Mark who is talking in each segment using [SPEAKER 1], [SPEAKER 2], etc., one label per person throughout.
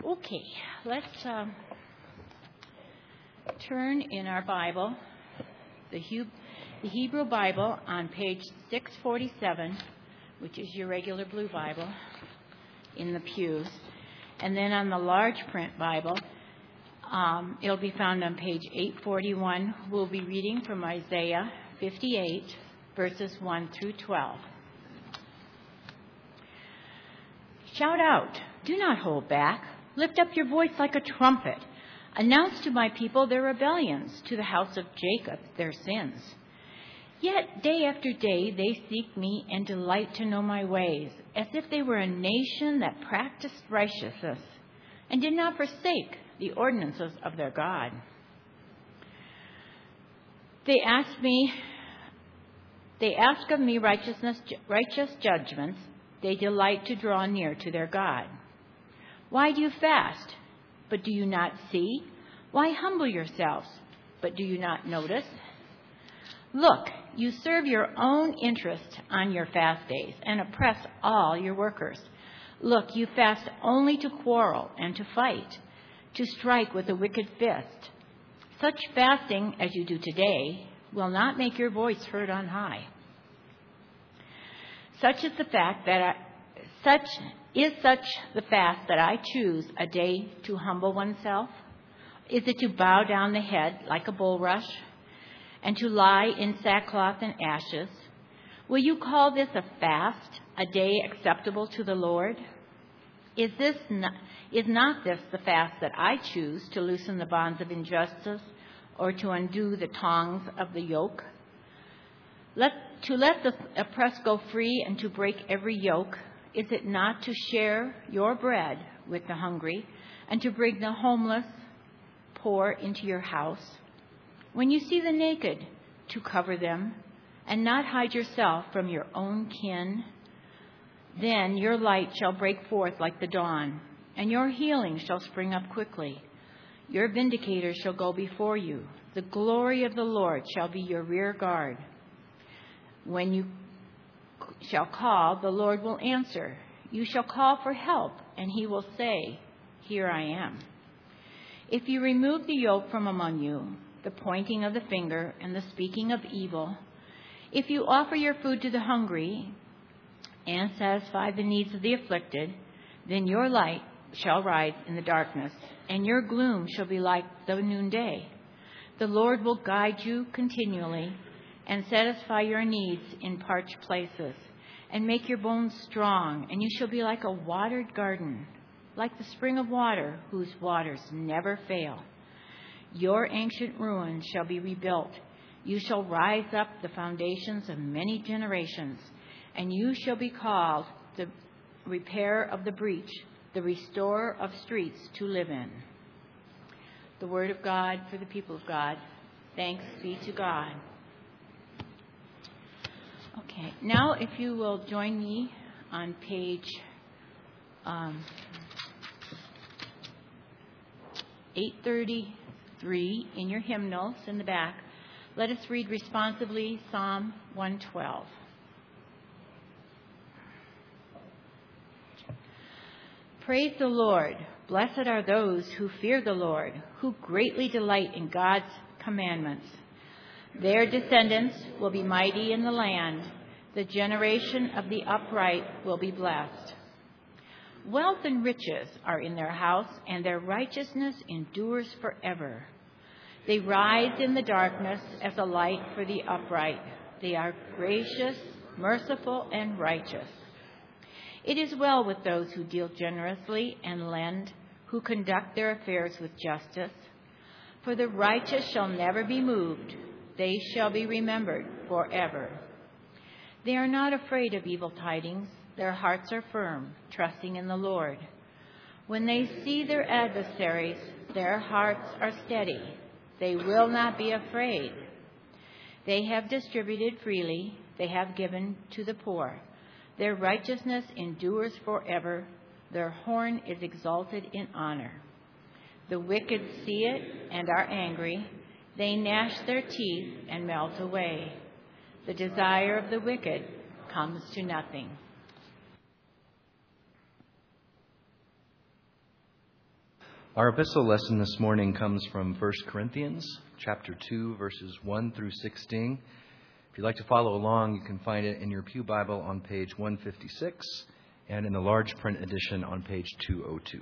[SPEAKER 1] Okay, let's turn in our Bible, the Hebrew Bible, on page 647, which is your regular blue Bible in the pews. And then on the large print Bible, it'll be found on page 841. We'll be reading from Isaiah 58, verses 1 through 12. Shout out, do not hold back. Lift up your voice like a trumpet. Announce to my people their rebellions, to the house of Jacob their sins. Yet day after day they seek me and delight to know my ways, as if they were a nation that practiced righteousness and did not forsake the ordinances of their God. They ask of me righteous judgments. They delight to draw near to their God. Why do you fast, but do you not see? Why humble yourselves, but do you not notice? Look, you serve your own interest on your fast days and oppress all your workers. Look, you fast only to quarrel and to fight, to strike with a wicked fist. Such fasting as you do today will not make your voice heard on high. Such is the fast that I choose a day to humble oneself? Is it to bow down the head like a bulrush and to lie in sackcloth and ashes? Will you call this a fast, a day acceptable to the Lord? Is not this the fast that I choose, to loosen the bonds of injustice or to undo the tongs of the yoke? To let the oppressed go free and to break every yoke? Is it not to share your bread with the hungry and to bring the homeless poor into your house? When you see the naked, to cover them and not hide yourself from your own kin? Then your light shall break forth like the dawn, and your healing shall spring up quickly. Your vindicators shall go before you. The glory of the Lord shall be your rear guard. When you shall call, the Lord will answer. You shall call for help, and he will say, Here I am. If you remove the yoke from among you, the pointing of the finger and the speaking of evil, if you offer your food to the hungry and satisfy the needs of the afflicted, then your light shall rise in the darkness, and your gloom shall be like the noonday. The Lord will guide you continually and satisfy your needs in parched places, and make your bones strong, and you shall be like a watered garden, like the spring of water whose waters never fail. Your ancient ruins shall be rebuilt. You shall rise up the foundations of many generations, and you shall be called the repairer of the breach, the restorer of streets to live in. The word of God for the people of God. Thanks be to God. Okay, now if you will join me on page 833 in your hymnals in the back, let us read responsively Psalm 112. Praise the Lord. Blessed are those who fear the Lord, who greatly delight in God's commandments. Their descendants will be mighty in the land. The generation of the upright will be blessed. Wealth and riches are in their house, and their righteousness endures forever. They rise in the darkness as a light for the upright. They are gracious, merciful, and righteous. It is well with those who deal generously and lend, who conduct their affairs with justice. For the righteous shall never be moved. They shall be remembered forever. They are not afraid of evil tidings. Their hearts are firm, trusting in the Lord. When they see their adversaries, their hearts are steady. They will not be afraid. They have distributed freely. They have given to the poor. Their righteousness endures forever. Their horn is exalted in honor. The wicked see it and are angry. They gnash their teeth and melt away. The desire of the wicked comes to nothing.
[SPEAKER 2] Our epistle lesson this morning comes from 1 Corinthians chapter 2, verses 1 through 16. If you'd like to follow along, you can find it in your Pew Bible on page 156 and in the large print edition on page 202.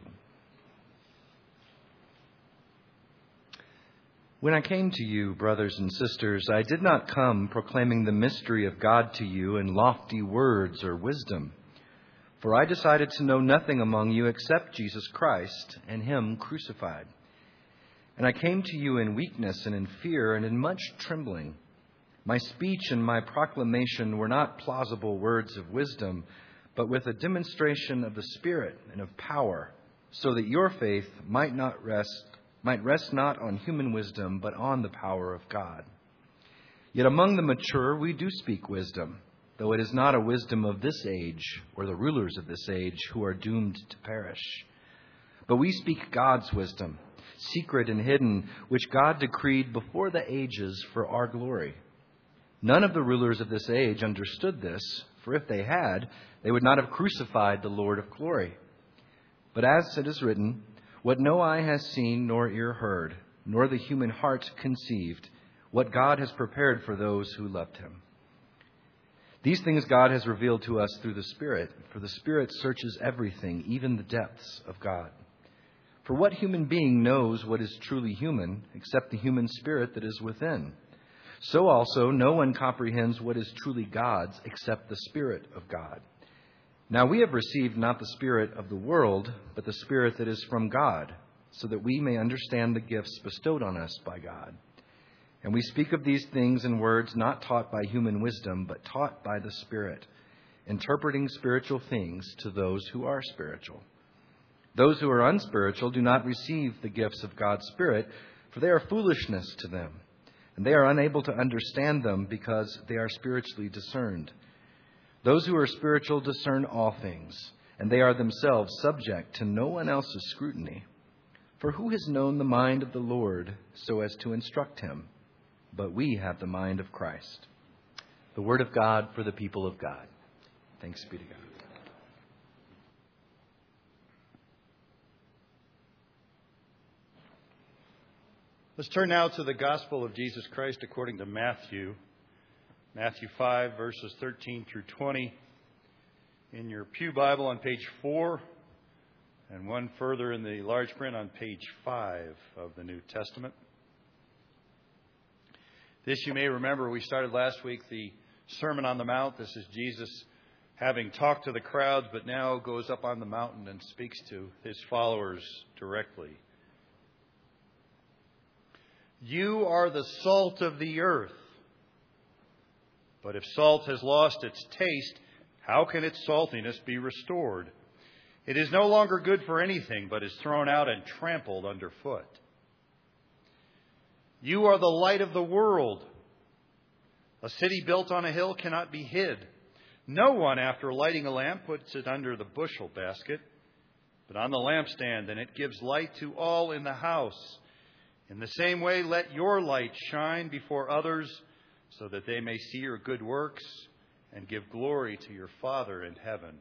[SPEAKER 2] When I came to you, brothers and sisters, I did not come proclaiming the mystery of God to you in lofty words or wisdom. For I decided to know nothing among you except Jesus Christ and Him crucified. And I came to you in weakness and in fear and in much trembling. My speech and my proclamation were not plausible words of wisdom, but with a demonstration of the Spirit and of power, so that your faith might rest not on human wisdom, but on the power of God. Yet among the mature we do speak wisdom, though it is not a wisdom of this age or the rulers of this age who are doomed to perish. But we speak God's wisdom, secret and hidden, which God decreed before the ages for our glory. None of the rulers of this age understood this, for if they had, they would not have crucified the Lord of glory. But as it is written, what no eye has seen nor ear heard, nor the human heart conceived, what God has prepared for those who loved Him. These things God has revealed to us through the Spirit, for the Spirit searches everything, even the depths of God. For what human being knows what is truly human, except the human spirit that is within? So also no one comprehends what is truly God's, except the Spirit of God. Now we have received not the spirit of the world, but the Spirit that is from God, so that we may understand the gifts bestowed on us by God. And we speak of these things in words not taught by human wisdom, but taught by the Spirit, interpreting spiritual things to those who are spiritual. Those who are unspiritual do not receive the gifts of God's Spirit, for they are foolishness to them, and they are unable to understand them because they are spiritually discerned. Those who are spiritual discern all things, and they are themselves subject to no one else's scrutiny. For who has known the mind of the Lord so as to instruct him? But we have the mind of Christ. The word of God for the people of God. Thanks be to God.
[SPEAKER 3] Let's turn now to the Gospel of Jesus Christ according to Matthew. Matthew 5, verses 13 through 20. In your Pew Bible on page 4, and one further in the large print on page 5 of the New Testament. This, you may remember, we started last week the Sermon on the Mount. This is Jesus having talked to the crowds, but now goes up on the mountain and speaks to his followers directly. You are the salt of the earth. But if salt has lost its taste, how can its saltiness be restored? It is no longer good for anything, but is thrown out and trampled underfoot. You are the light of the world. A city built on a hill cannot be hid. No one, after lighting a lamp, puts it under the bushel basket, but on the lampstand, and it gives light to all in the house. In the same way, let your light shine before others, so that they may see your good works and give glory to your Father in heaven.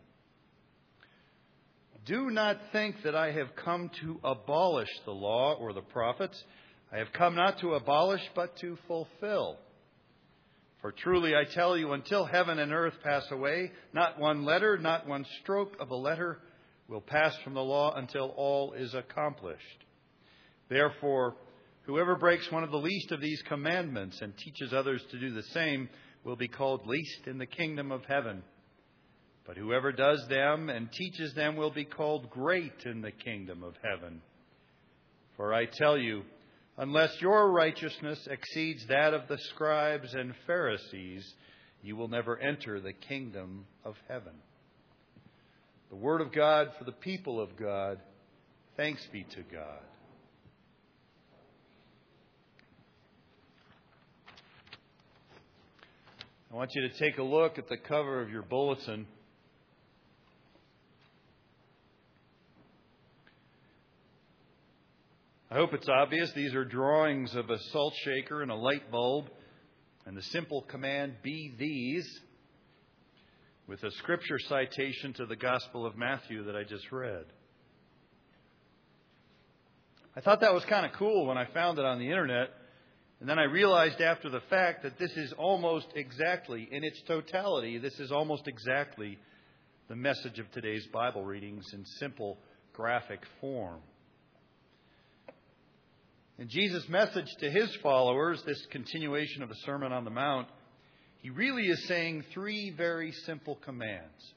[SPEAKER 3] Do not think that I have come to abolish the law or the prophets. I have come not to abolish, but to fulfill. For truly I tell you, until heaven and earth pass away, not one letter, not one stroke of a letter will pass from the law until all is accomplished. Therefore, whoever breaks one of the least of these commandments and teaches others to do the same will be called least in the kingdom of heaven. But whoever does them and teaches them will be called great in the kingdom of heaven. For I tell you, unless your righteousness exceeds that of the scribes and Pharisees, you will never enter the kingdom of heaven. The word of God for the people of God. Thanks be to God. I want you to take a look at the cover of your bulletin. I hope it's obvious. These are drawings of a salt shaker and a light bulb, and the simple command, be these, with a scripture citation to the Gospel of Matthew that I just read. I thought that was kind of cool when I found it on the internet. And then I realized after the fact that this is almost exactly, in its totality, this is almost exactly the message of today's Bible readings in simple graphic form. In Jesus' message to his followers, this continuation of the Sermon on the Mount, he really is saying three very simple commands.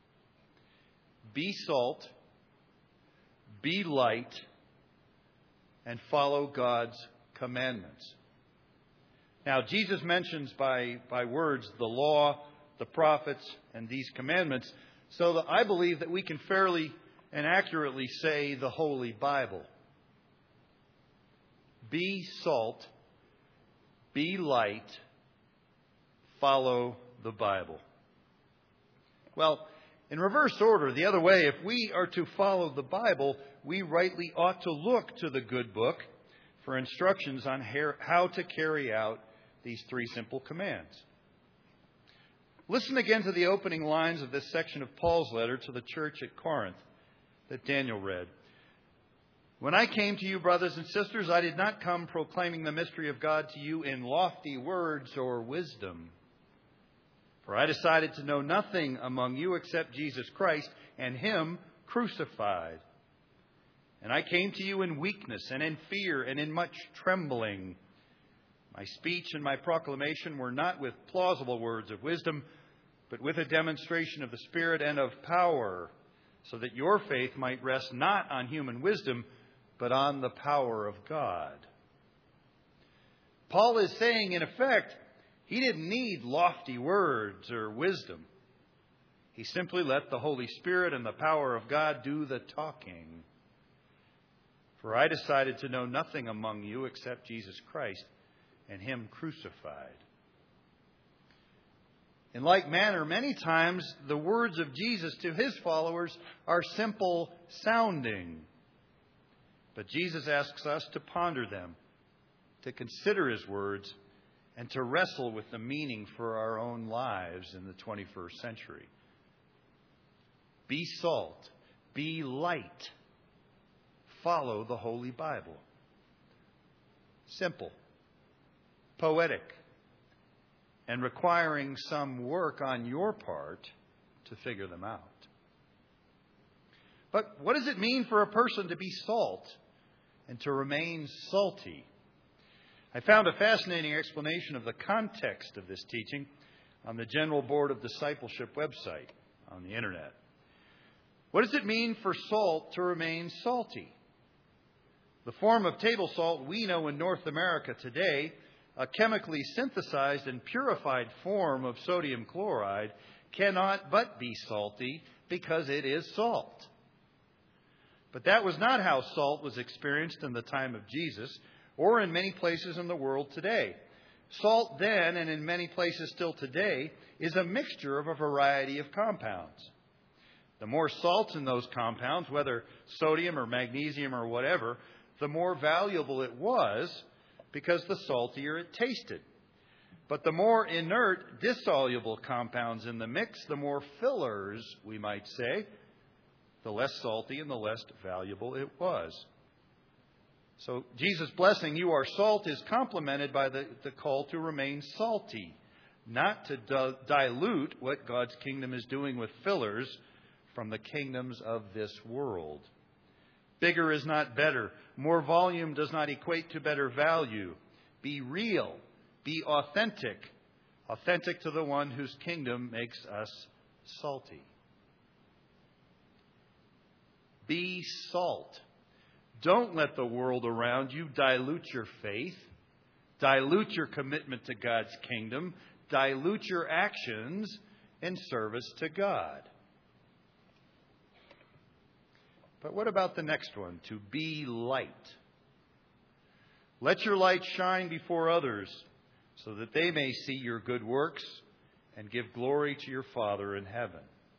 [SPEAKER 3] Be salt, be light, and follow God's commandments. Now, Jesus mentions by words the law, the prophets, and these commandments, so that I believe that we can fairly and accurately say the Holy Bible. Be salt, be light, follow the Bible. Well, in reverse order, the other way, if we are to follow the Bible, we rightly ought to look to the good book for instructions on how to carry out these three simple commands. Listen again to the opening lines of this section of Paul's letter to the church at Corinth that Daniel read. When I came to you, brothers and sisters, I did not come proclaiming the mystery of God to you in lofty words or wisdom. For I decided to know nothing among you except Jesus Christ and him crucified. And I came to you in weakness and in fear and in much trembling. My speech and my proclamation were not with plausible words of wisdom, but with a demonstration of the Spirit and of power, so that your faith might rest not on human wisdom, but on the power of God. Paul is saying, in effect, he didn't need lofty words or wisdom. He simply let the Holy Spirit and the power of God do the talking. For I decided to know nothing among you except Jesus Christ and him crucified. In like manner, many times the words of Jesus to his followers are simple sounding. But Jesus asks us to ponder them, to consider his words, and to wrestle with the meaning for our own lives in the 21st century. Be salt, be light, follow the Holy Bible. Simple, poetic, and requiring some work on your part to figure them out. But what does it mean for a person to be salt and to remain salty? I found a fascinating explanation of the context of this teaching on the General Board of Discipleship website on the internet. What does it mean for salt to remain salty? The form of table salt we know in North America today, a chemically synthesized and purified form of sodium chloride, cannot but be salty because it is salt. But that was not how salt was experienced in the time of Jesus or in many places in the world today. Salt then, and in many places still today, is a mixture of a variety of compounds. The more salts in those compounds, whether sodium or magnesium or whatever, the more valuable it was because the saltier it tasted. But the more inert, dissoluble compounds in the mix, the more fillers, we might say, the less salty and the less valuable it was. So Jesus' blessing, you are salt, is complemented by the call to remain salty, not to dilute what God's kingdom is doing with fillers from the kingdoms of this world. Bigger is not better. More volume does not equate to better value. Be real. Be authentic. Authentic to the one whose kingdom makes us salty. Be salt. Don't let the world around you dilute your faith, dilute your commitment to God's kingdom, dilute your actions in service to God. But what about the next one? To be light. Let your light shine before others so that they may see your good works and give glory to your Father in heaven.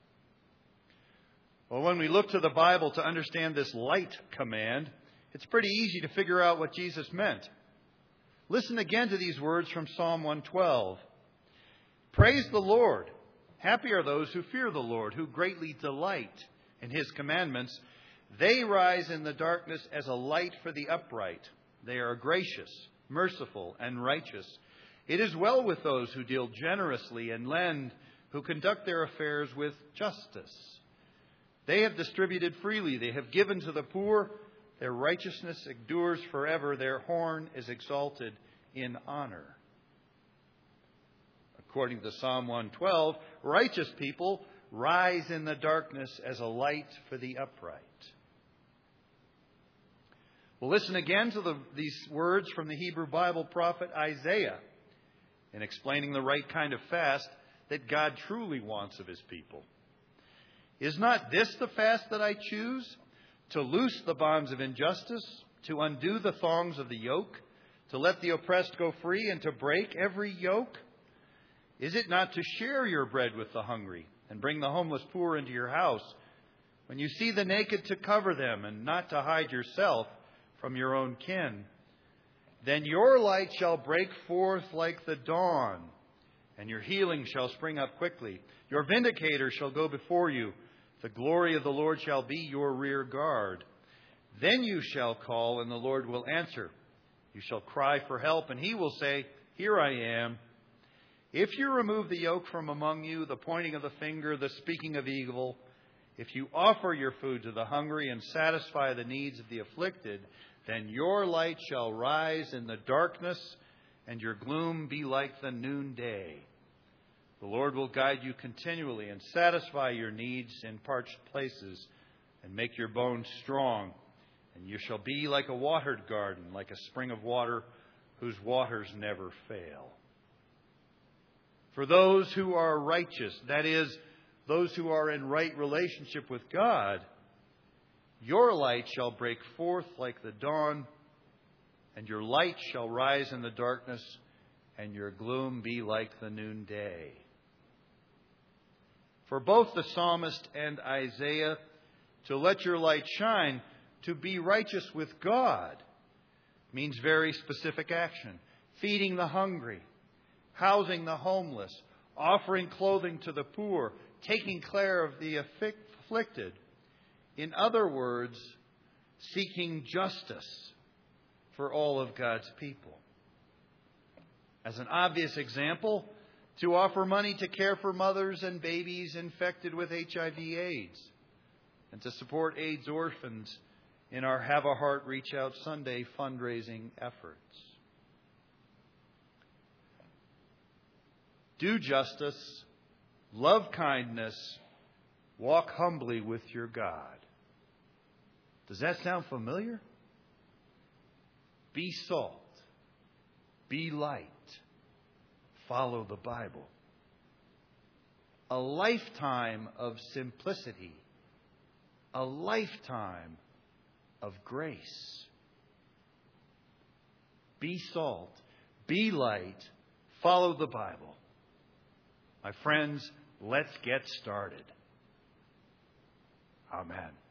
[SPEAKER 3] Well, when we look to the Bible to understand this light command, it's pretty easy to figure out what Jesus meant. Listen again to these words from Psalm 112. Praise the Lord. Happy are those who fear the Lord, who greatly delight in his commandments. They rise in the darkness as a light for the upright. They are gracious, merciful, and righteous. It is well with those who deal generously and lend, who conduct their affairs with justice. They have distributed freely. They have given to the poor. Their righteousness endures forever. Their horn is exalted in honor. According to Psalm 112, righteous people rise in the darkness as a light for the upright. We'll listen again to these words from the Hebrew Bible prophet Isaiah in explaining the right kind of fast that God truly wants of his people. Is not this the fast that I choose? To loose the bonds of injustice, to undo the thongs of the yoke, to let the oppressed go free, and to break every yoke? Is it not to share your bread with the hungry and bring the homeless poor into your house? When you see the naked, to cover them and not to hide yourself from your own kin? Then your light shall break forth like the dawn, and your healing shall spring up quickly. Your vindicator shall go before you. The glory of the Lord shall be your rear guard. Then you shall call, and the Lord will answer. You shall cry for help, and he will say, Here I am. If you remove the yoke from among you, the pointing of the finger, the speaking of evil, if you offer your food to the hungry and satisfy the needs of the afflicted, then your light shall rise in the darkness, and your gloom be like the noonday. The Lord will guide you continually and satisfy your needs in parched places and make your bones strong. And you shall be like a watered garden, like a spring of water whose waters never fail. For those who are righteous, that is, those who are in right relationship with God, your light shall break forth like the dawn, and your light shall rise in the darkness, and your gloom be like the noonday. For both the psalmist and Isaiah, to let your light shine, to be righteous with God, means very specific action. Feeding the hungry, housing the homeless, offering clothing to the poor, taking care of the afflicted. In other words, seeking justice for all of God's people. As an obvious example, to offer money to care for mothers and babies infected with HIV/AIDS, and to support AIDS orphans in our Have a Heart Reach Out Sunday fundraising efforts. Do justice, love kindness, walk humbly with your God. Does that sound familiar? Be salt. Be light. Follow the Bible. A lifetime of simplicity. A lifetime of grace. Be salt. Be light. Follow the Bible. My friends, let's get started. Amen.